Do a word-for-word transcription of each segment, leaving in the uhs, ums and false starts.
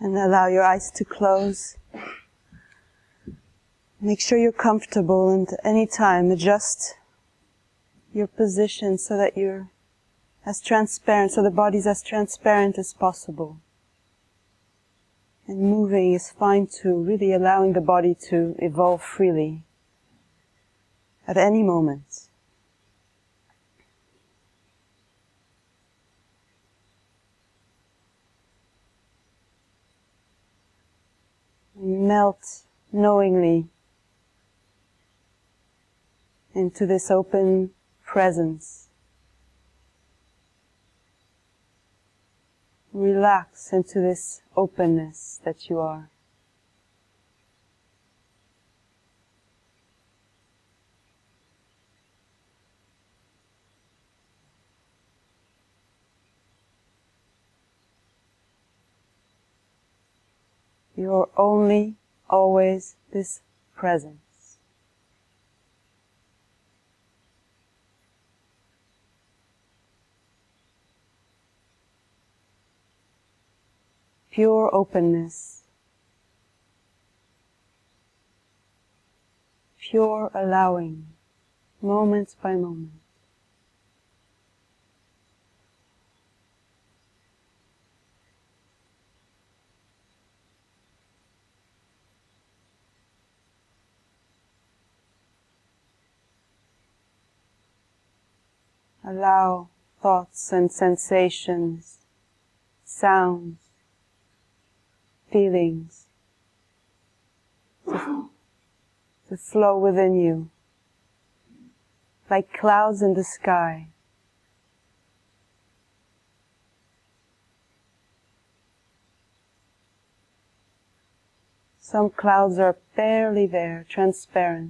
And allow your eyes to close. Make sure you're comfortable, and at any time adjust your position so that you're as transparent, so the body's as transparent as possible. And moving is fine too, really allowing the body to evolve freely at any moment. Melt knowingly into this open presence. Relax into this openness that you are. You're only, always this presence. Pure openness. Pure allowing, moment by moment. Allow thoughts and sensations, sounds, feelings to, to flow within you like clouds in the sky. Some clouds are barely there, transparent,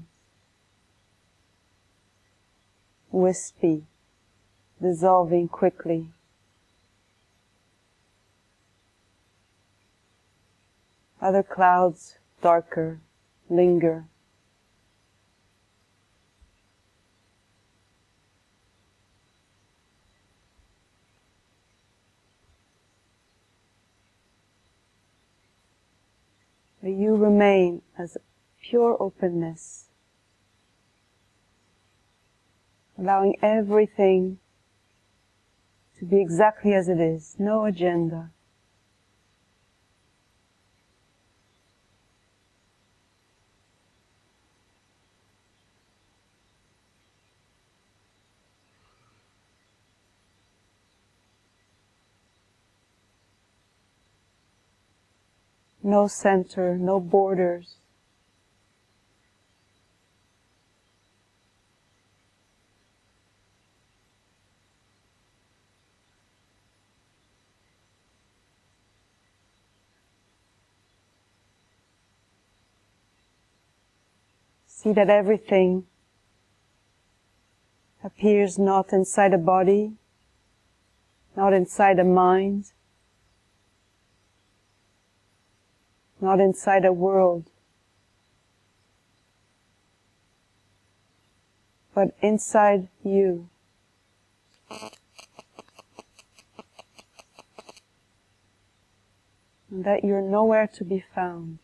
wispy, dissolving quickly. Other clouds, darker, linger. But you remain as pure openness, allowing everything to be exactly as it is, no agenda. No center, no borders. See that everything appears not inside a body, not inside a mind, not inside a world, but inside you. And that you're nowhere to be found.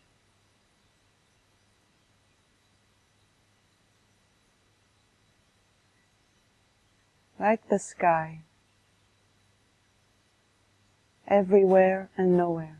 Like the sky, everywhere and nowhere.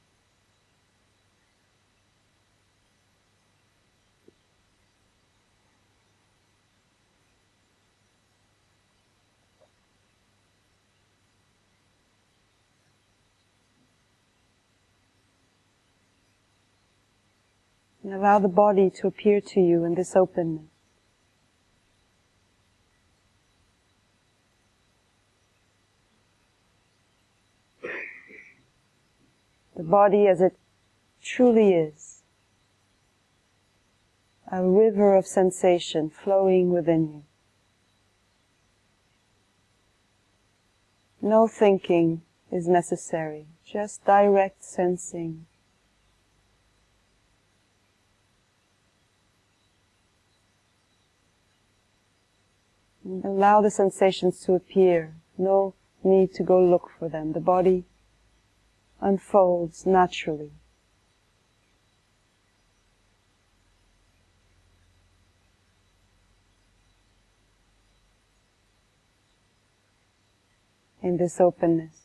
And allow the body to appear to you in this openness. The body as it truly is, a river of sensation flowing within you. No thinking is necessary, just direct sensing. And allow the sensations to appear, no need to go look for them. The body unfolds naturally. In this openness.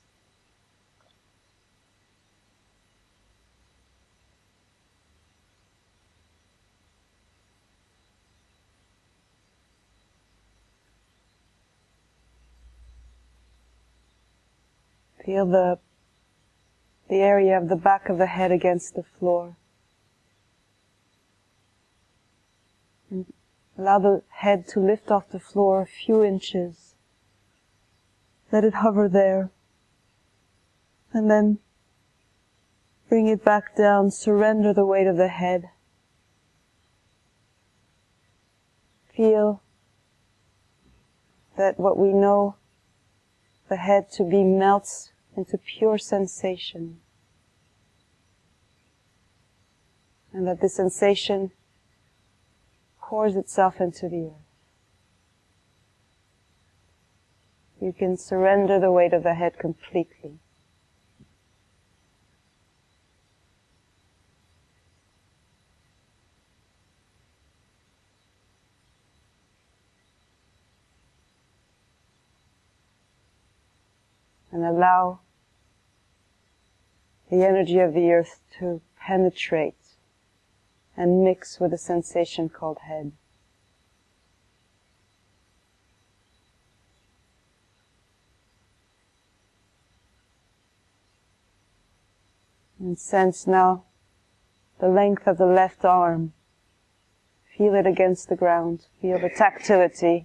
Feel the, the area of the back of the head against the floor. And allow the head to lift off the floor a few inches. Let it hover there. And then bring it back down. Surrender the weight of the head. Feel that what we know the head to be melts into pure sensation. And that this sensation pours itself into the earth. You can surrender the weight of the head completely. And allow the energy of the earth to penetrate and mix with the sensation called head. And sense now the length of the left arm. Feel it against the ground. Feel the tactility.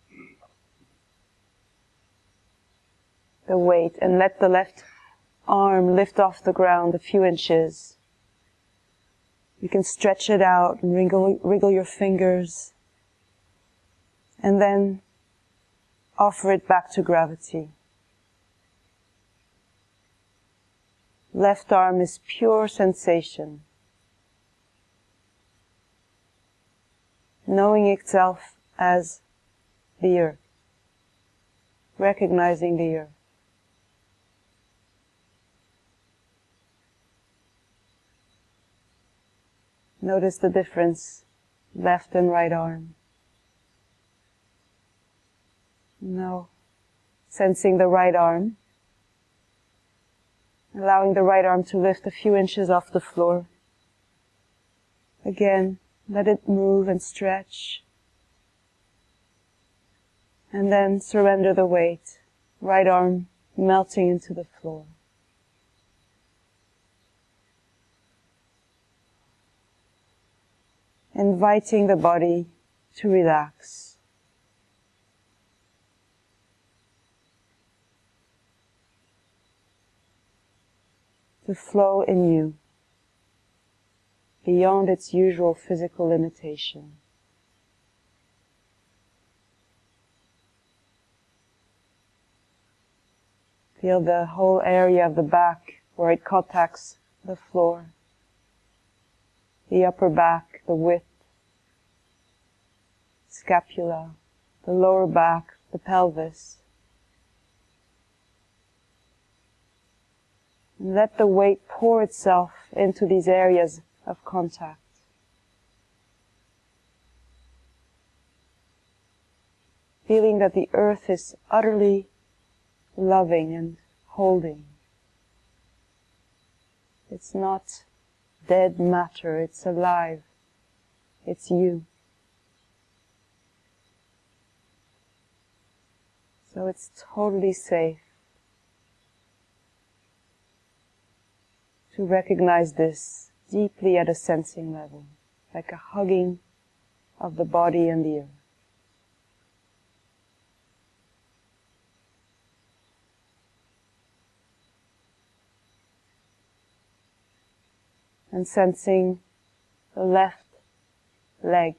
The weight, and let the left arm lift off the ground a few inches. You can stretch it out and wriggle, wriggle your fingers, and then offer it back to gravity. Left arm is pure sensation, knowing itself as the earth, recognizing the earth. Notice the difference, left and right arm. Now, sensing the right arm, allowing the right arm to lift a few inches off the floor. Again, let it move and stretch. And then surrender the weight, right arm melting into the floor. Inviting the body to relax. To flow in you, beyond its usual physical limitation. Feel the whole area of the back where it contacts the floor. The upper back, the width, scapula, the lower back, the pelvis. And let the weight pour itself into these areas of contact. Feeling that the earth is utterly loving and holding. It's not dead matter, it's alive. It's you. So it's totally safe to recognize this deeply at a sensing level, like a hugging of the body and the earth. And sensing the left leg.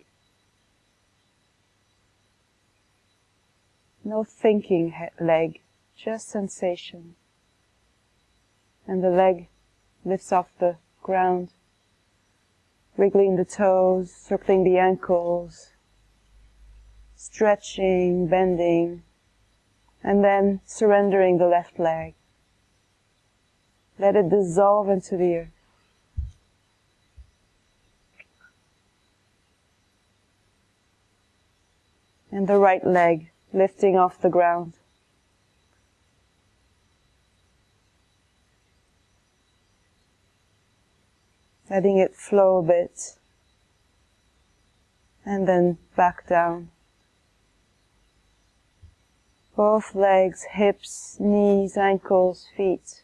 No thinking he- leg, just sensation. And the leg lifts off the ground, wriggling the toes, circling the ankles, stretching, bending, and then surrendering the left leg. Let it dissolve into the earth. And the right leg lifting off the ground. Letting it flow a bit. And then back down. Both legs, hips, knees, ankles, feet.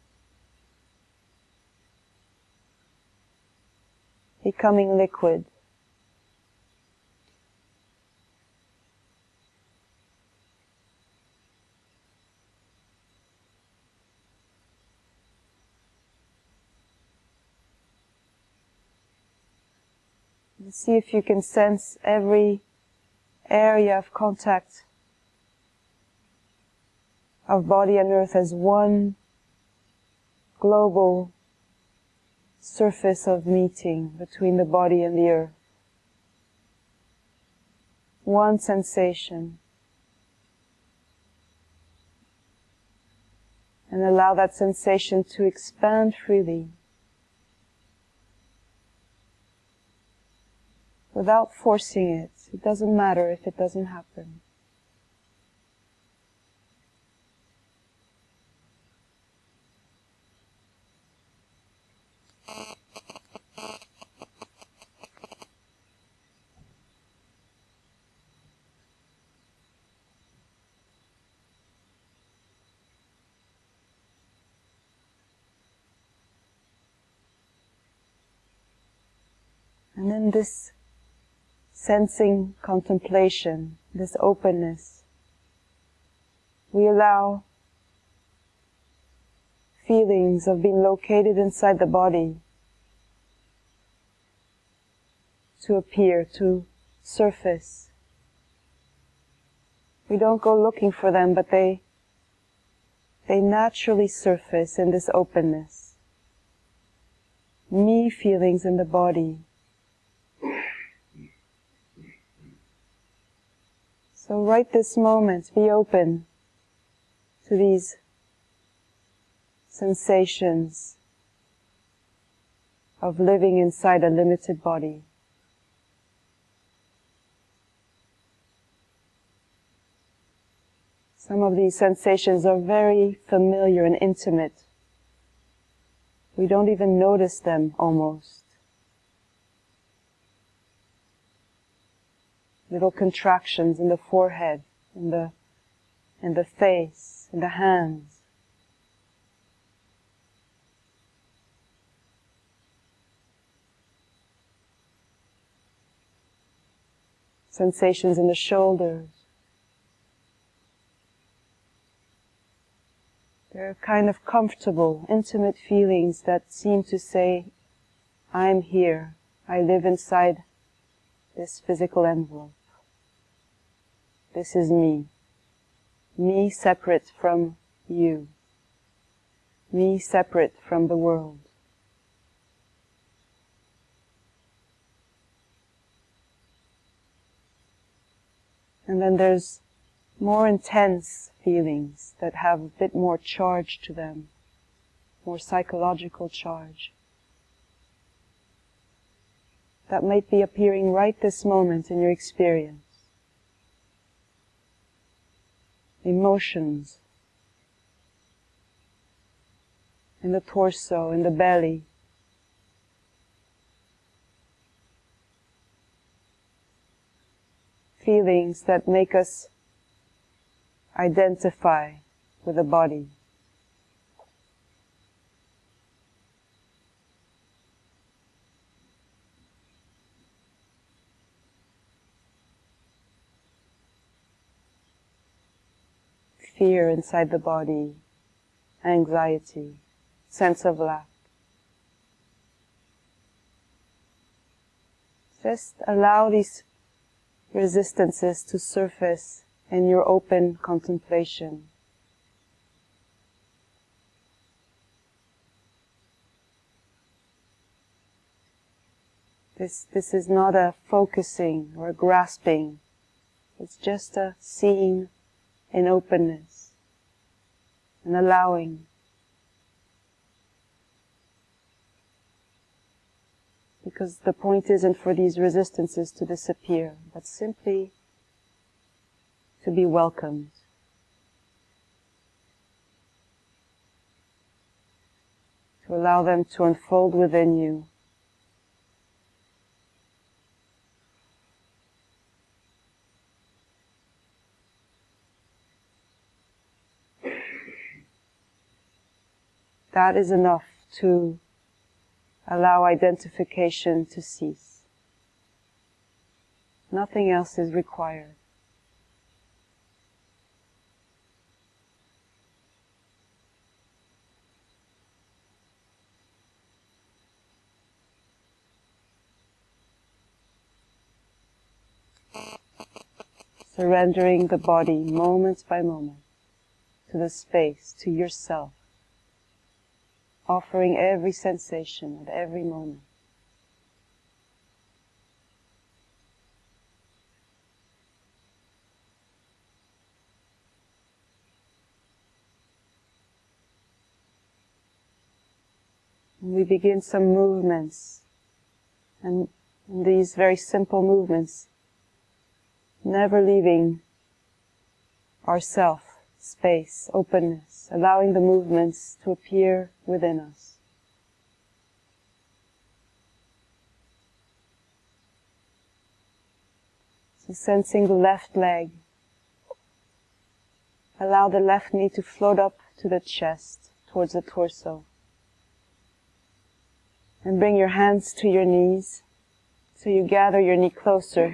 Becoming liquid. And see if you can sense every area of contact of body and earth as one global surface of meeting between the body and the earth. One sensation. And allow that sensation to expand freely without forcing it. It doesn't matter if it doesn't happen. And then this sensing contemplation, this openness, we allow feelings of being located inside the body to appear, to surface. We don't go looking for them, but they, they naturally surface in this openness. Me feelings in the body. So right this moment, be open to these sensations of living inside a limited body. Some of these sensations are very familiar and intimate. We don't even notice them almost. Little contractions in the forehead, in the, in the face, in the hands. Sensations in the shoulders. They're kind of comfortable, intimate feelings that seem to say, I'm here, I live inside this physical envelope. This is me. Me separate from you. Me separate from the world. And then there's more intense feelings that have a bit more charge to them, more psychological charge. That might be appearing right this moment in your experience. Emotions in the torso, in the belly. Feelings that make us identify with the body. Fear inside the body, anxiety, sense of lack. Just allow these resistances to surface in your open contemplation. This, this is not a focusing or a grasping. It's just a seeing in openness and allowing. because the point isn't for these resistances to disappear, but simply to be welcomed. To allow them to unfold within you. That is enough to allow identification to cease. Nothing else is required. Surrendering the body moment by moment to the space, to yourself. Offering every sensation at every moment. And we begin some movements, and these very simple movements, never leaving ourself. Space, openness, allowing the movements to appear within us. So sensing the left leg, allow the left knee to float up to the chest, towards the torso. And bring your hands to your knees, so you gather your knee closer.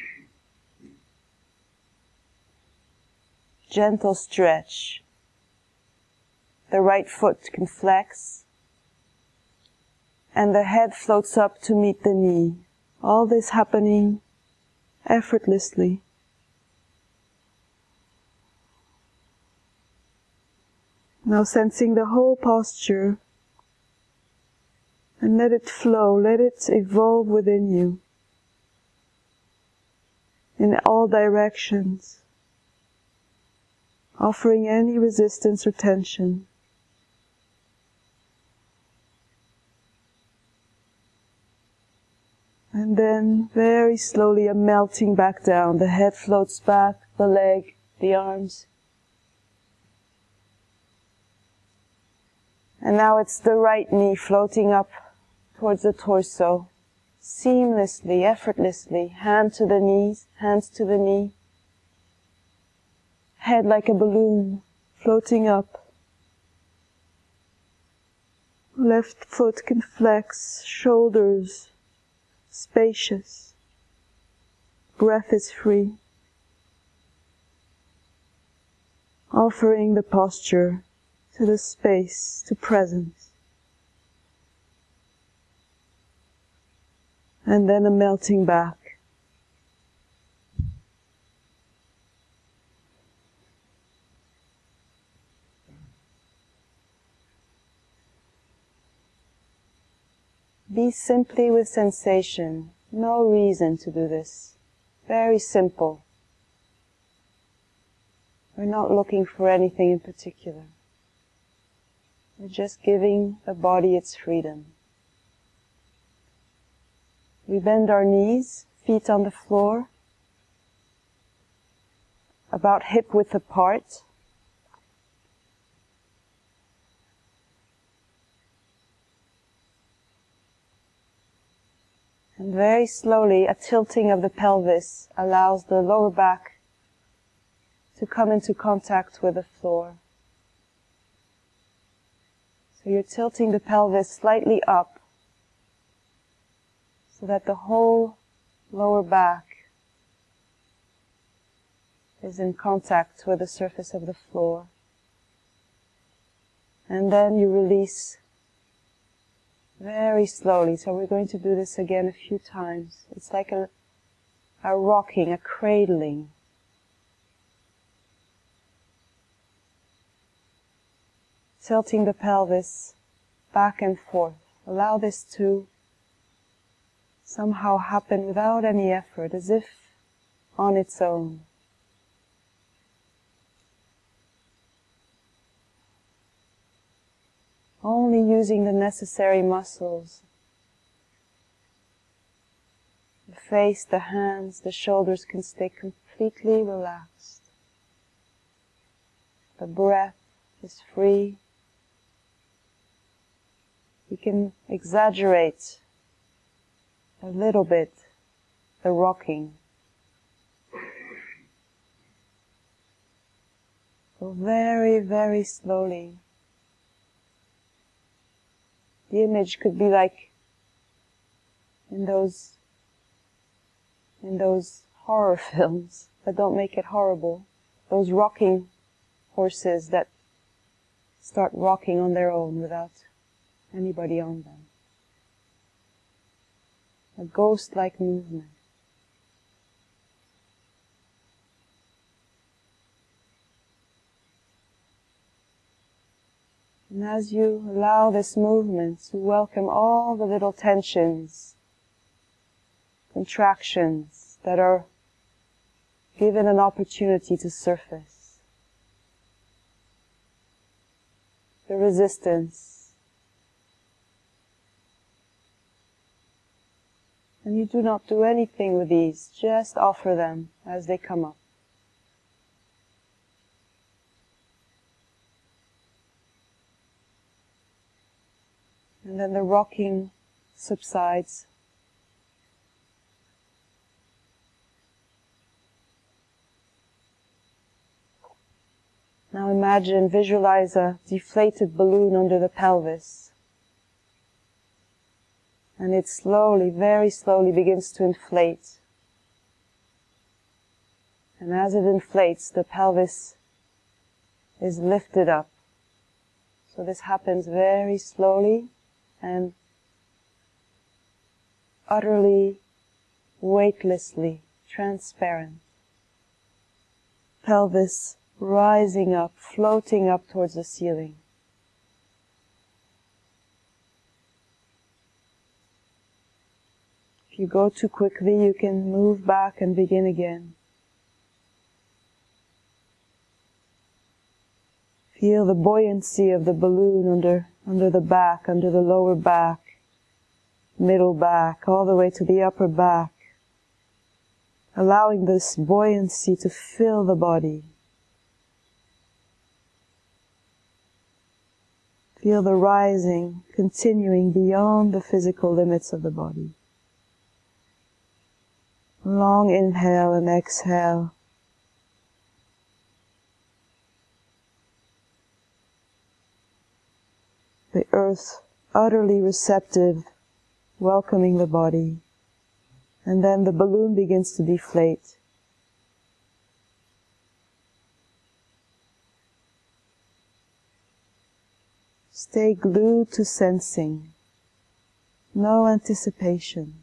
Gentle stretch. The right foot can flex, and the head floats up to meet the knee. All this happening effortlessly. Now sensing the whole posture, and let it flow, let it evolve within you in all directions. Offering any resistance or tension. And then very slowly a melting back down. The head floats back, the leg, the arms. And now it's the right knee floating up towards the torso. Seamlessly, effortlessly. Hand to the knees, hands to the knee. Head like a balloon, floating up. Left foot can flex, shoulders spacious. Breath is free. Offering the posture to the space, to presence. And then a melting back. Be simply with sensation. No reason to do this. Very simple. We're not looking for anything in particular. We're just giving the body its freedom. We bend our knees, feet on the floor, about hip width apart. And very slowly, a tilting of the pelvis allows the lower back to come into contact with the floor. So you're tilting the pelvis slightly up so that the whole lower back is in contact with the surface of the floor. And then you release very slowly. So we're going to do this again a few times. It's like a, a rocking, a cradling. Tilting the pelvis back and forth. Allow this to somehow happen without any effort, as if on its own. Only using the necessary muscles The face, the hands, the shoulders can stay completely relaxed. The breath is free. You can exaggerate a little bit the rocking. So very, very slowly. The image could be like in those in those horror films, but don't make it horrible. Those rocking horses that start rocking on their own without anybody on them. A ghost-like movement. And as you allow this movement to welcome all the little tensions, contractions that are given an opportunity to surface, the resistance, and you do not do anything with these, just offer them as they come up. And then the rocking subsides. Now imagine, visualize a deflated balloon under the pelvis. And it slowly, very slowly begins to inflate. And as it inflates, the pelvis is lifted up. So this happens very slowly and utterly, weightlessly, transparent. Pelvis rising up, floating up towards the ceiling. If you go too quickly, you can move back and begin again. Feel the buoyancy of the balloon under, under the back, under the lower back, middle back, all the way to the upper back. Allowing this buoyancy to fill the body. Feel the rising, continuing beyond the physical limits of the body. Long inhale and exhale. The earth utterly receptive, welcoming the body. And then the balloon begins to deflate. Stay glued to sensing. No anticipation.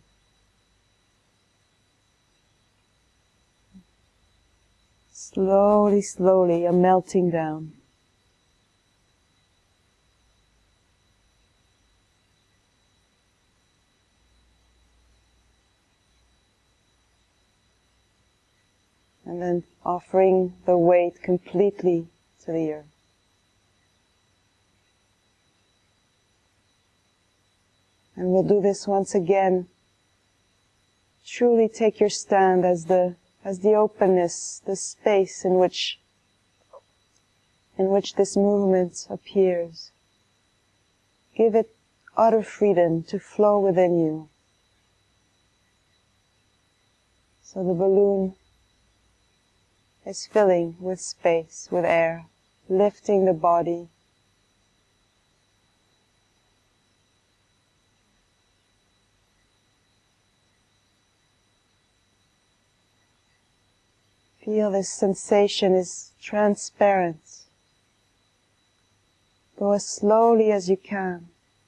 Slowly, slowly, a melting down. And then offering the weight completely to the earth. And we'll do this once again. Truly take your stand as the as the openness, the space in which in which this movement appears. Give it utter freedom to flow within you. So the balloon is filling with space, with air, lifting the body. Feel this sensation is transparent. Go as slowly as you can.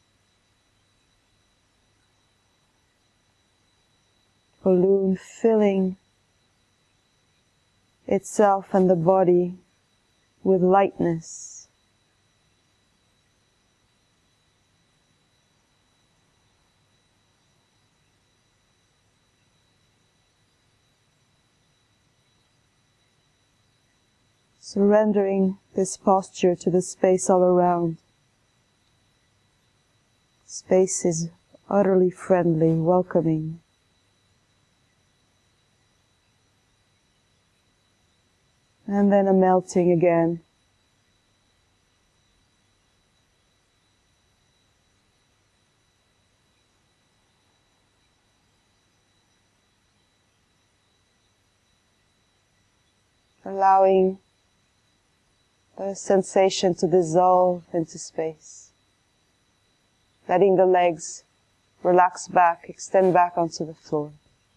Balloon filling itself and the body with lightness. Surrendering this posture to the space all around. Space is utterly friendly, welcoming. And then a melting again. Allowing the sensation to dissolve into space. Letting the legs relax back, extend back onto the floor.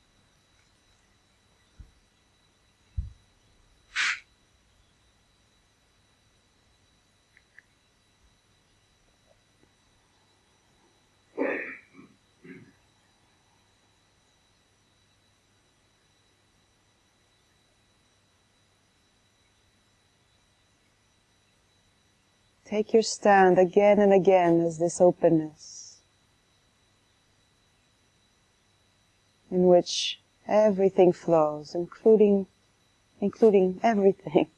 Take your stand again and again as this openness, in which everything flows, including, including everything.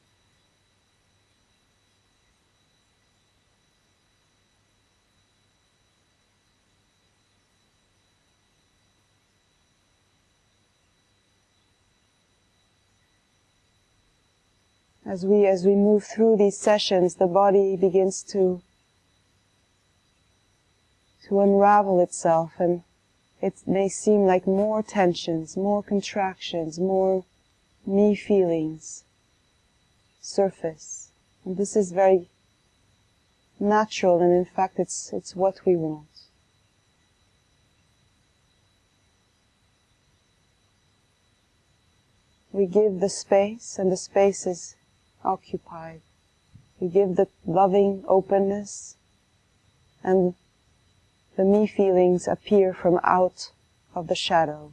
As we, as we move through these sessions, the body begins to, to unravel itself, and it may seem like more tensions, more contractions, more me feelings surface. And this is very natural, and in fact it's, it's what we want. We give the space, and the space is occupied. We give the loving openness, and the me feelings appear from out of the shadow.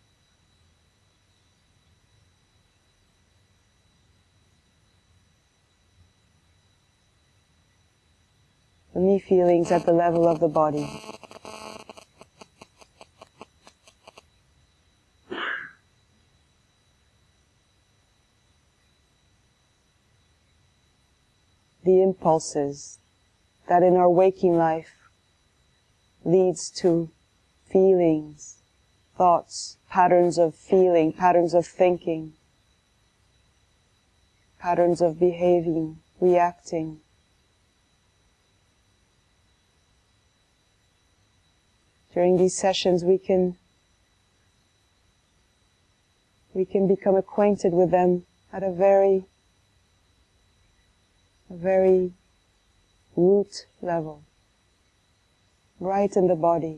The me feelings at the level of the body. The impulses that in our waking life leads to feelings, thoughts, patterns of feeling, patterns of thinking, patterns of behaving, reacting. During these sessions we can we can become acquainted with them at a very a very root level, right in the body.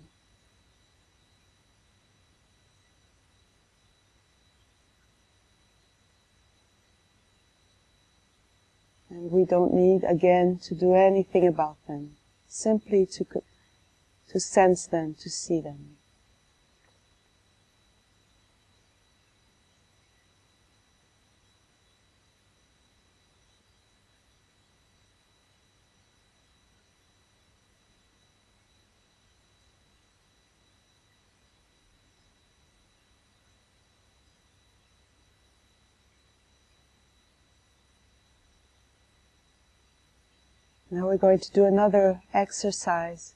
And we don't need, again, to do anything about them, simply to, to sense them, to see them. Now we're going to do another exercise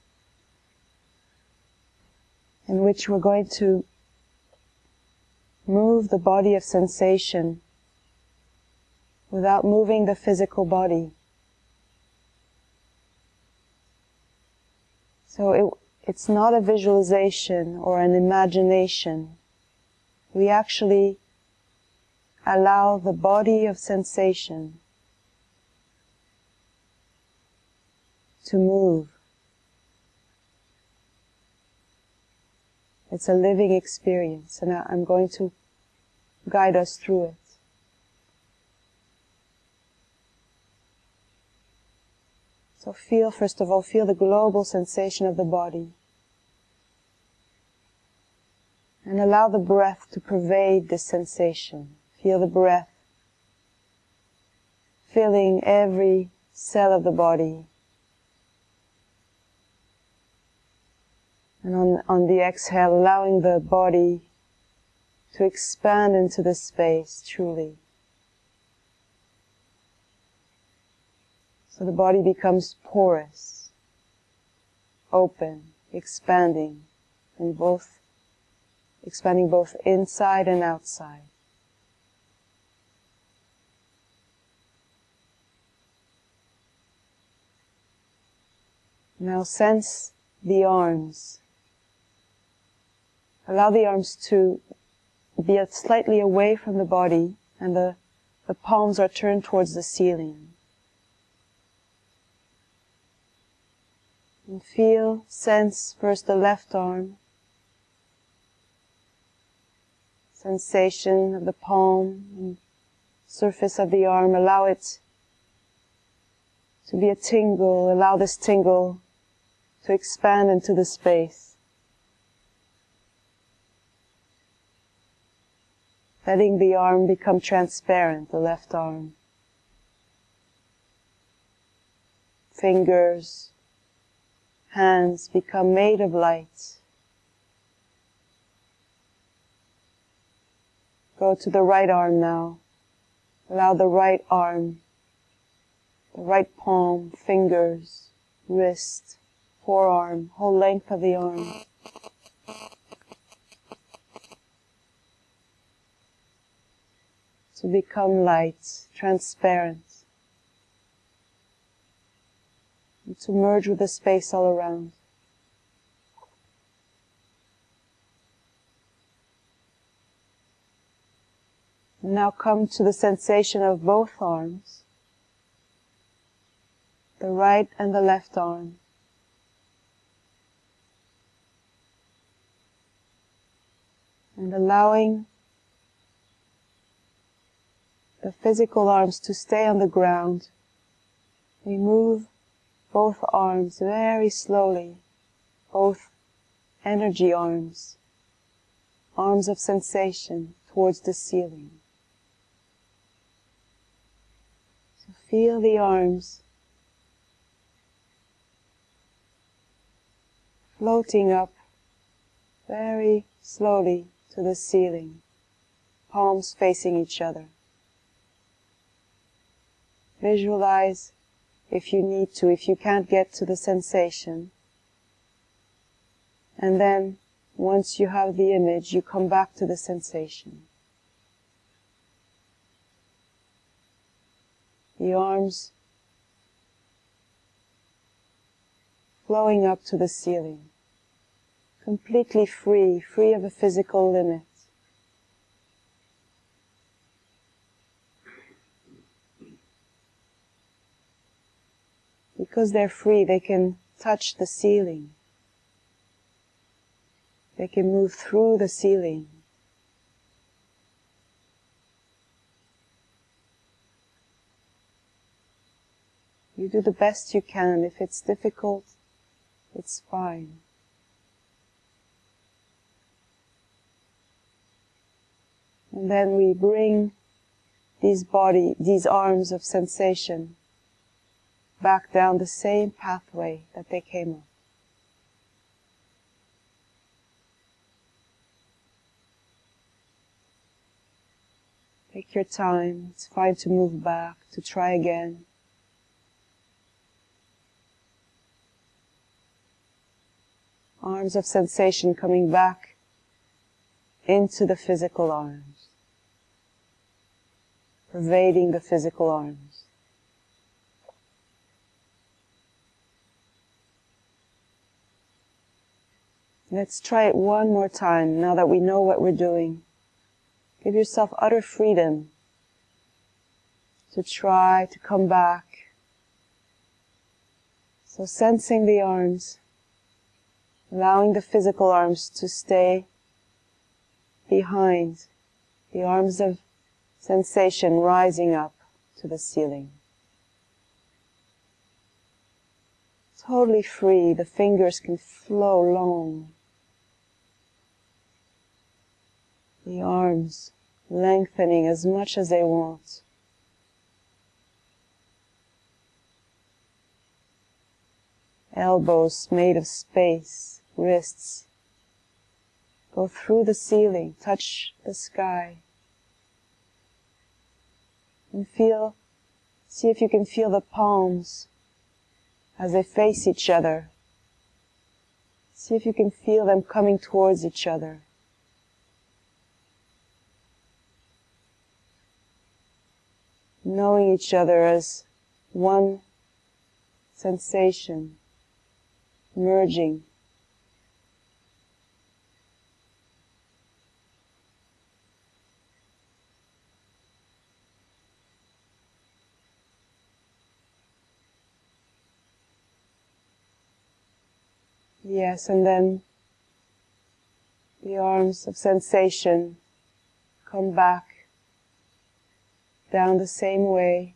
in which we're going to move the body of sensation without moving the physical body. So it, it's not a visualization or an imagination. We actually allow the body of sensation to move. It's a living experience, and I'm going to guide us through it. So feel, first of all, feel the global sensation of the body. And allow the breath to pervade this sensation. Feel the breath filling every cell of the body. And on, on the exhale, allowing the body to expand into the space, truly. So the body becomes porous, open, expanding, in both, expanding both inside and outside. Now sense the arms. Allow the arms to be slightly away from the body, and the, the palms are turned towards the ceiling. And feel, sense first the left arm, sensation of the palm and surface of the arm. Allow it to be a tingle. Allow this tingle to expand into the space. Letting the arm become transparent, the left arm. Fingers, hands become made of light. Go to the right arm now. Allow the right arm, the right palm, fingers, wrist, forearm, whole length of the arm. To become light, transparent. And to merge with the space all around. And now come to the sensation of both arms, the right and the left arm. And allowing the physical arms to stay on the ground, we move both arms very slowly, both energy arms, arms of sensation towards the ceiling. So feel the arms floating up very slowly to the ceiling, palms facing each other. Visualize if you need to, if you can't get to the sensation. And then, once you have the image, you come back to the sensation. The arms flowing up to the ceiling, completely free, free of a physical limit. Because they're free, they can touch the ceiling. They can move through the ceiling. You do the best you can. If it's difficult, it's fine. And then we bring these body, these arms of sensation back down the same pathway that they came up. Take your time. It's fine to move back, to try again. Arms of sensation coming back into the physical arms, pervading the physical arms. Let's try it one more time, now that we know what we're doing. Give yourself utter freedom to try to come back. So sensing the arms, allowing the physical arms to stay behind, the arms of sensation rising up to the ceiling. Totally free, the fingers can flow long. The arms lengthening as much as they want. Elbows made of space, wrists go through the ceiling, touch the sky. And feel, see if you can feel the palms as they face each other. See if you can feel them coming towards each other. Knowing each other as one sensation, merging. Yes, and then the arms of sensation come back down the same way.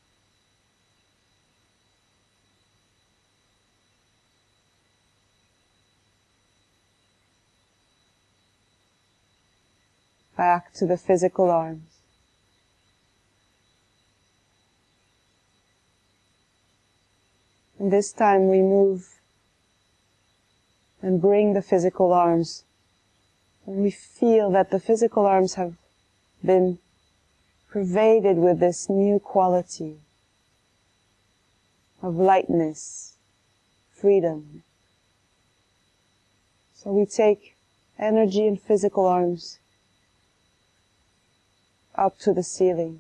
Back to the physical arms. And this time we move and bring the physical arms. And we feel that the physical arms have been pervaded with this new quality of lightness, freedom. So we take energy and physical arms up to the ceiling.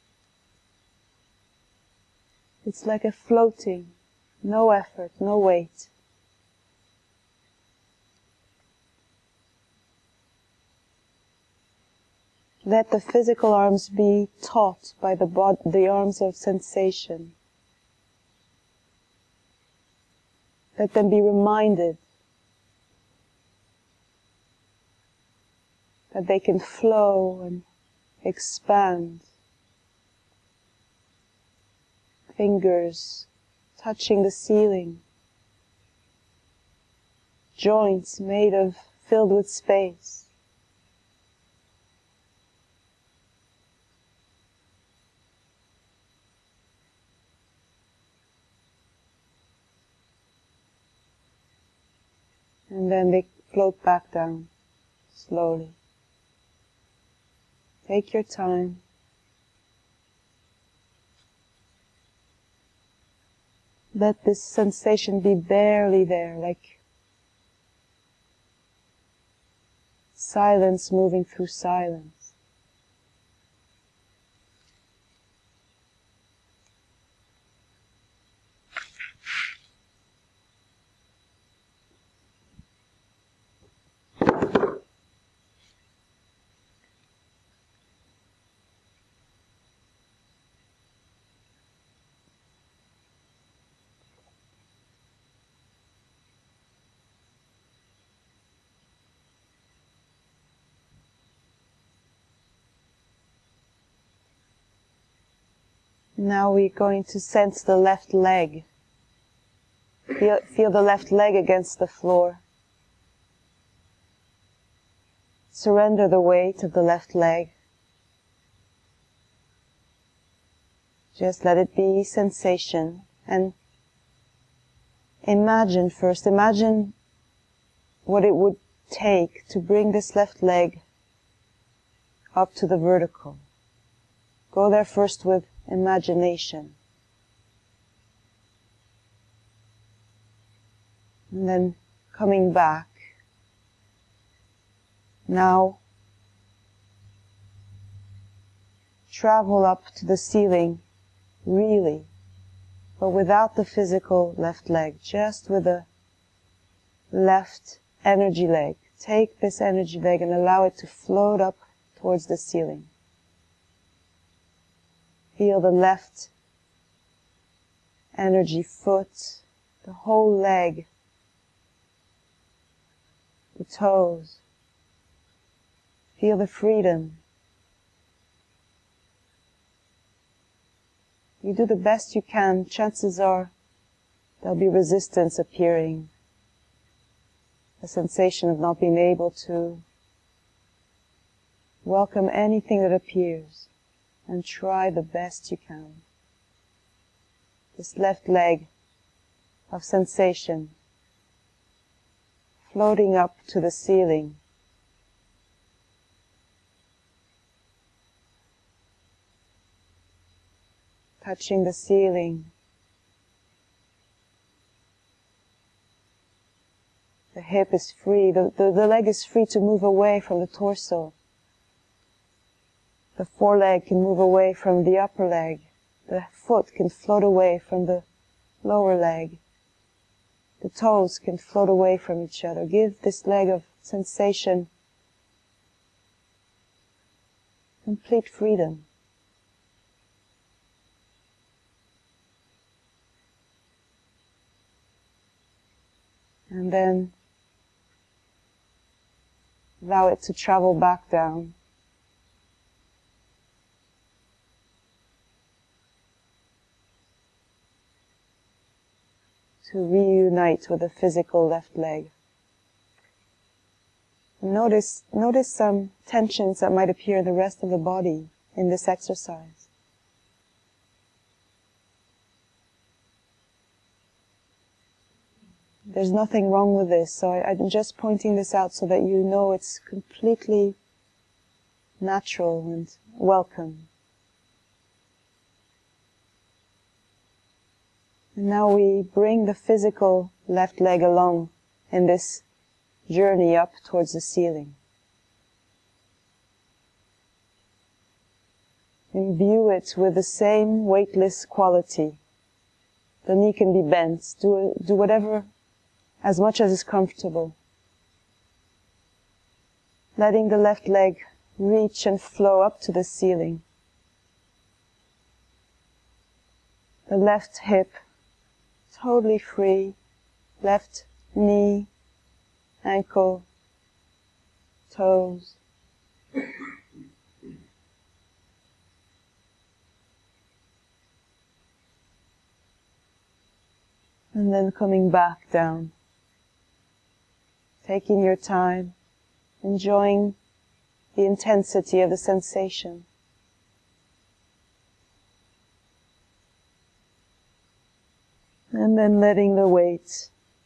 It's like a floating, no effort, no weight. Let the physical arms be taught by the, bod- the arms of sensation. Let them be reminded that they can flow and expand. Fingers touching the ceiling. Joints made of, filled with space. And then they float back down, slowly. Take your time. Let this sensation be barely there, like silence moving through silence. Now we're going to sense the left leg. Feel, feel the left leg against the floor. Surrender the weight of the left leg. Just let it be sensation. And imagine first, imagine what it would take to bring this left leg up to the vertical. Go there first with imagination. And then coming back. Now, travel up to the ceiling, really, but without the physical left leg, just with the left energy leg. Take this energy leg and allow it to float up towards the ceiling. Feel the left energy foot, the whole leg, the toes. Feel the freedom. You do the best you can. Chances are there'll be resistance appearing. A sensation of not being able to welcome anything that appears. And try the best you can. This left leg of sensation floating up to the ceiling. Touching the ceiling. The hip is free, the, the, the leg is free to move away from the torso. The foreleg can move away from the upper leg. The foot can float away from the lower leg. The toes can float away from each other. Give this leg of sensation complete freedom. And then allow it to travel back down. To reunite with the physical left leg. Notice, notice some tensions that might appear in the rest of the body in this exercise. There's nothing wrong with this, so I, I'm just pointing this out so that you know it's completely natural and welcome. And now we bring the physical left leg along in this journey up towards the ceiling. Imbue it with the same weightless quality. The knee can be bent. Do, do whatever, as much as is comfortable. Letting the left leg reach and flow up to the ceiling. The left hip totally free, left knee, ankle, toes. And then coming back down. Taking your time, enjoying the intensity of the sensation. And then letting the weight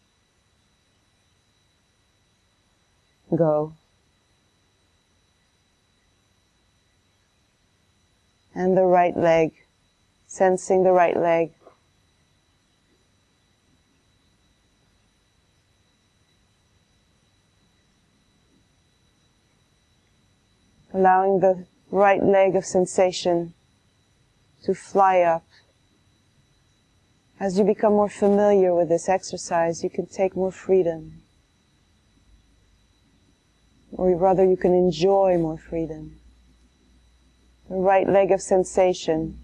go. And the right leg, sensing the right leg. Allowing the right leg of sensation to fly up. As you become more familiar with this exercise, you can take more freedom. Or rather, you can enjoy more freedom. The right leg of sensation.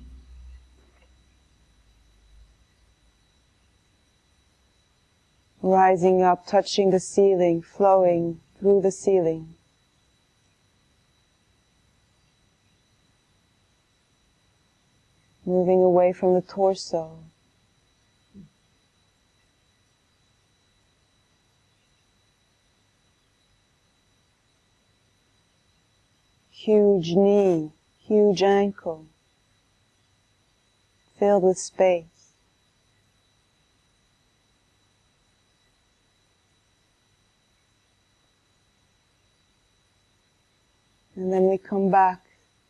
Rising up, touching the ceiling, flowing through the ceiling. Moving away from the torso. Huge knee, huge ankle, filled with space. And then we come back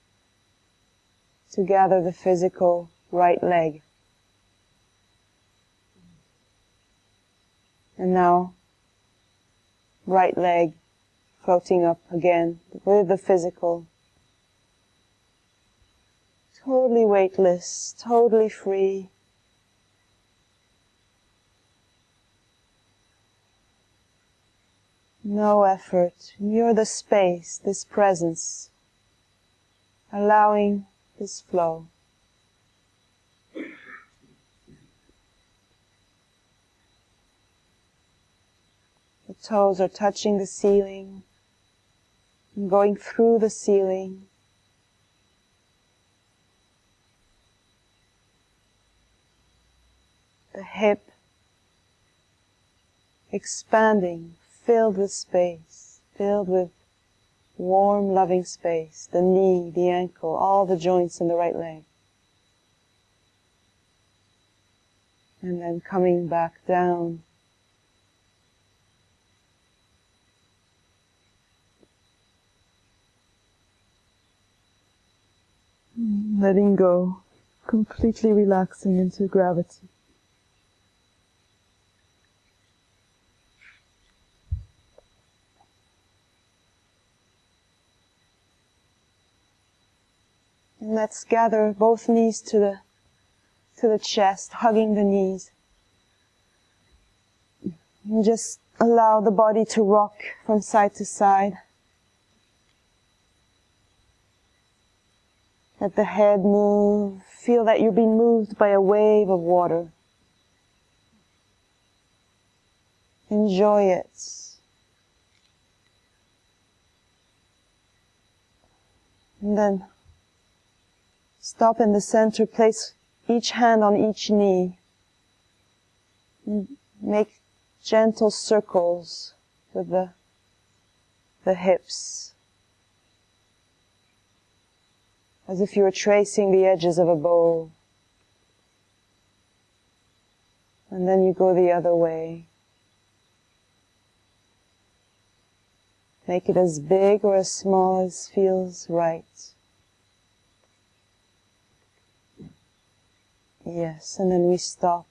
to gather the physical right leg. And now, right leg floating up again with the physical. Totally weightless, totally free. No effort. You're the space, this presence, allowing this flow. The toes are touching the ceiling, and going through the ceiling. The hip expanding, filled with space, filled with warm, loving space. The knee, the ankle, all the joints in the right leg. And then coming back down. Letting go, completely relaxing into gravity. And let's gather both knees to the to the chest, hugging the knees. And just allow the body to rock from side to side. Let the head move. Feel that you're being moved by a wave of water. Enjoy it. And then stop in the center, place each hand on each knee. Make gentle circles with the, the hips, as if you were tracing the edges of a bow. And then you go the other way. Make it as big or as small as feels right. Yes, and then we stop.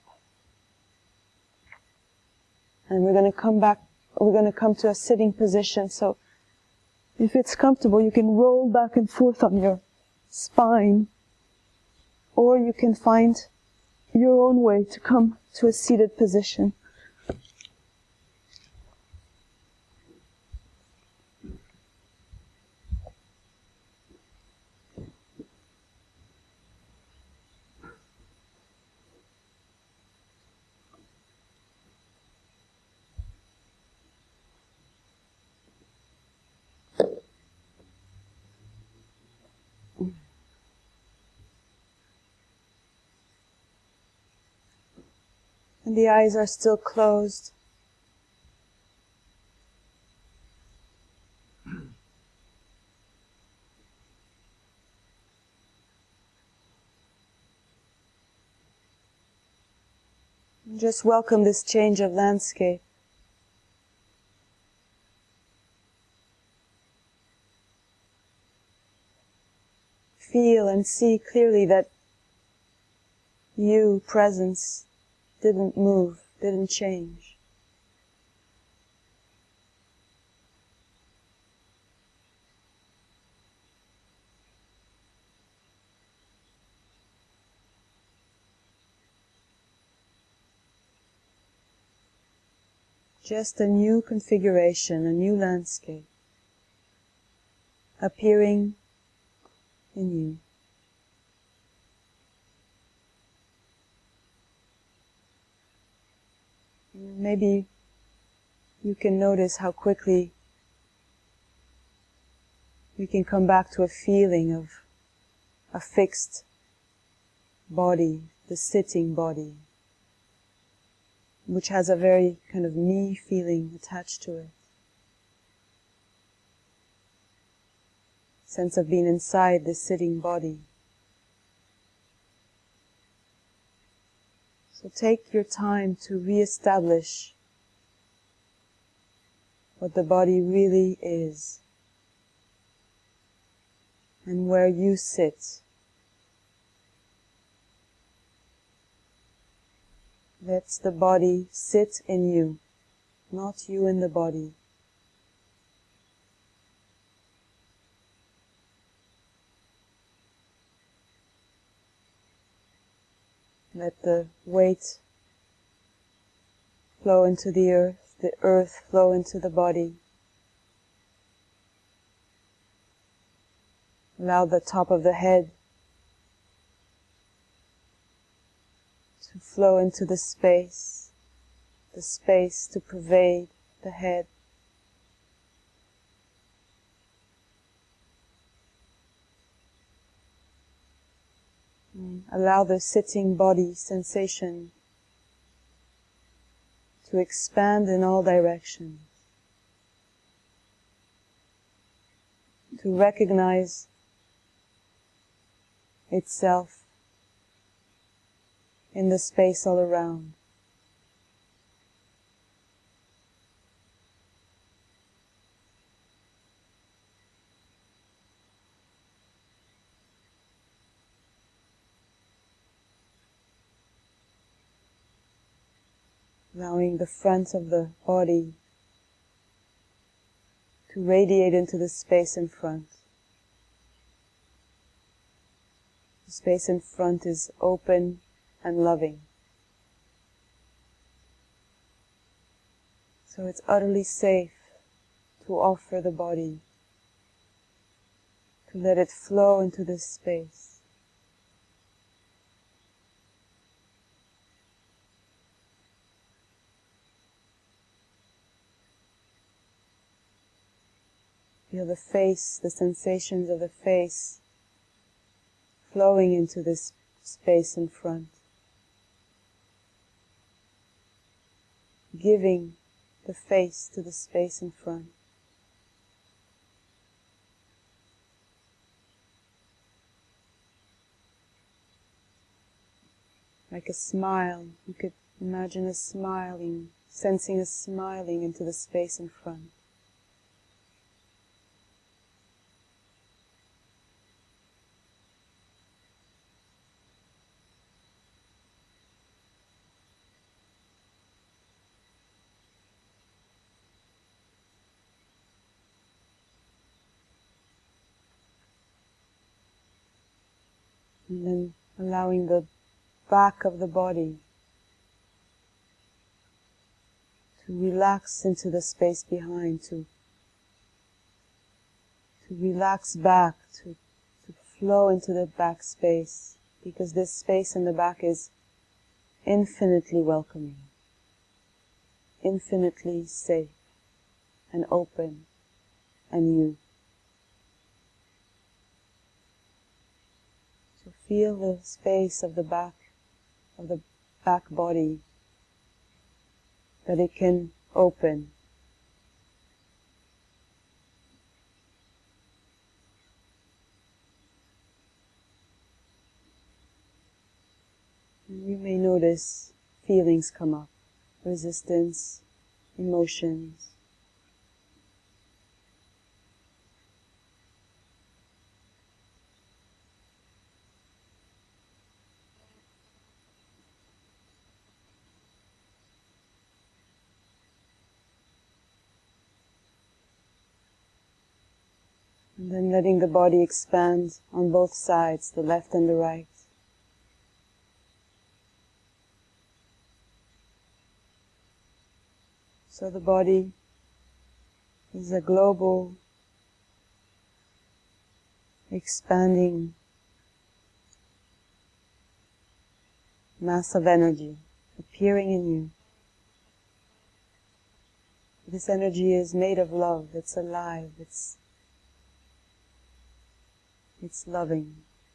And we're going to come back, we're going to come to a sitting position. So if it's comfortable, you can roll back and forth on your spine. Or you can find your own way to come to a seated position. And the eyes are still closed. And just welcome this change of landscape. Feel and see clearly that you, presence, didn't move, didn't change. Just a new configuration, a new landscape appearing in you. Maybe you can notice how quickly we can come back to a feeling of a fixed body, the sitting body, which has a very kind of me feeling attached to it. Sense of being inside the sitting body. So take your time to re-establish what the body really is and where you sit. Let the body sit in you, not you in the body. Let the weight flow into the earth, the earth flow into the body. Allow the top of the head to flow into the space, the space to pervade the head. Allow the sitting body sensation to expand in all directions. To recognize itself in the space all around. Allowing the front of the body to radiate into the space in front. The space in front is open and loving. So it's utterly safe to offer the body, to let it flow into this space. Feel the face, the sensations of the face flowing into this space in front. Giving the face to the space in front. Like a smile, you could imagine a smiling, sensing a smiling into the space in front. And then allowing the back of the body to relax into the space behind, to, to relax back, to, to flow into the back space, because this space in the back is infinitely welcoming, infinitely safe and open and you. So feel the space of the back, of the back body, that it can open. And you may notice feelings come up, resistance, emotions. And then letting the body expand on both sides, the left and the right. So the body is a global, expanding mass of energy appearing in you. This energy is made of love, it's alive, it's, it's loving.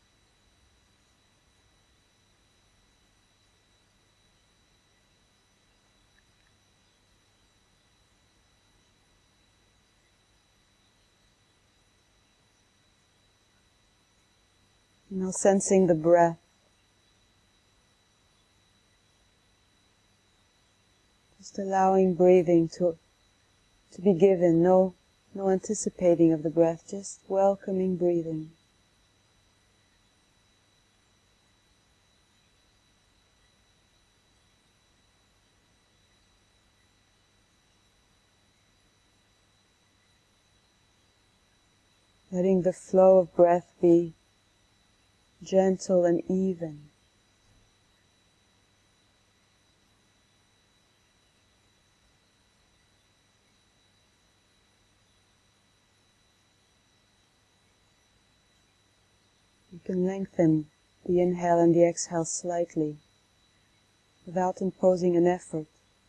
Now sensing the breath. Just allowing breathing to, to be given, no, no anticipating of the breath, just welcoming breathing. Letting the flow of breath be gentle and even. You can lengthen the inhale and the exhale slightly without imposing an effort.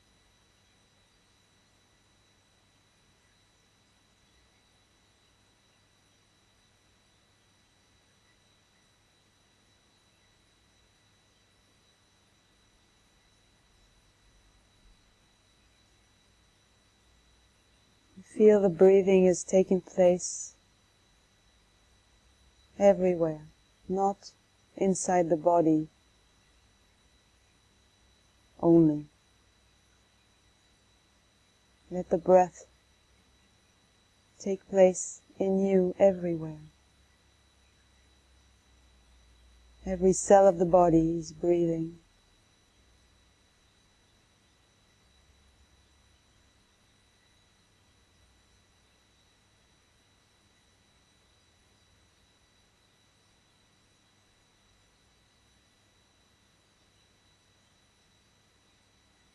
Feel the breathing is taking place everywhere, not inside the body only. Let the breath take place in you everywhere. Every cell of the body is breathing.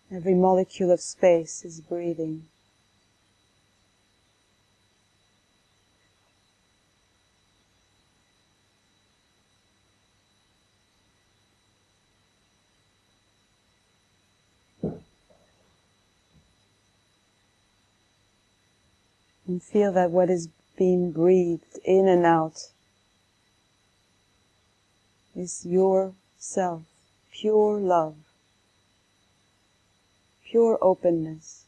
Every molecule of space is breathing. And feel that what is being breathed in and out is your self, pure love, pure openness.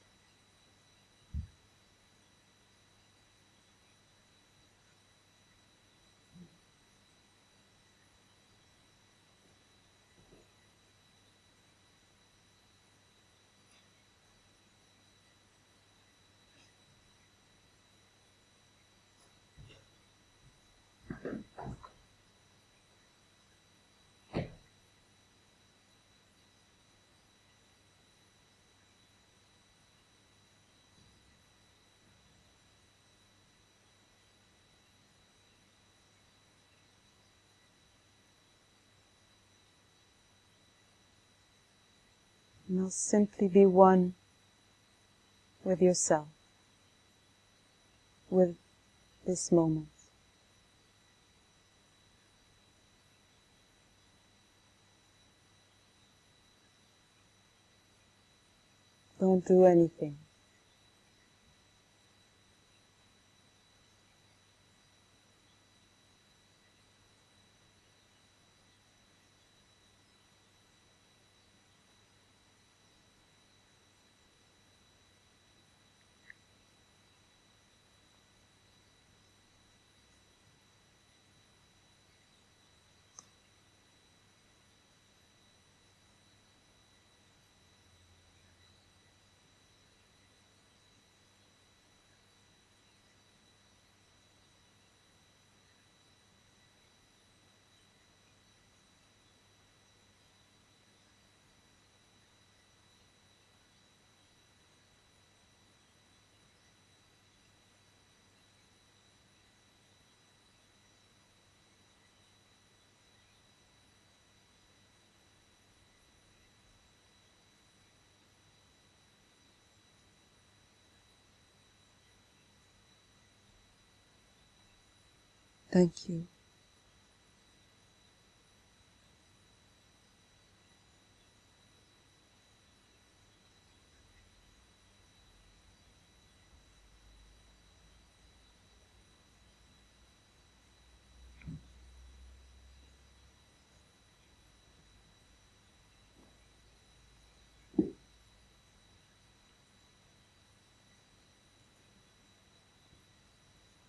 Now simply be one with yourself, with this moment. Don't do anything. Thank you.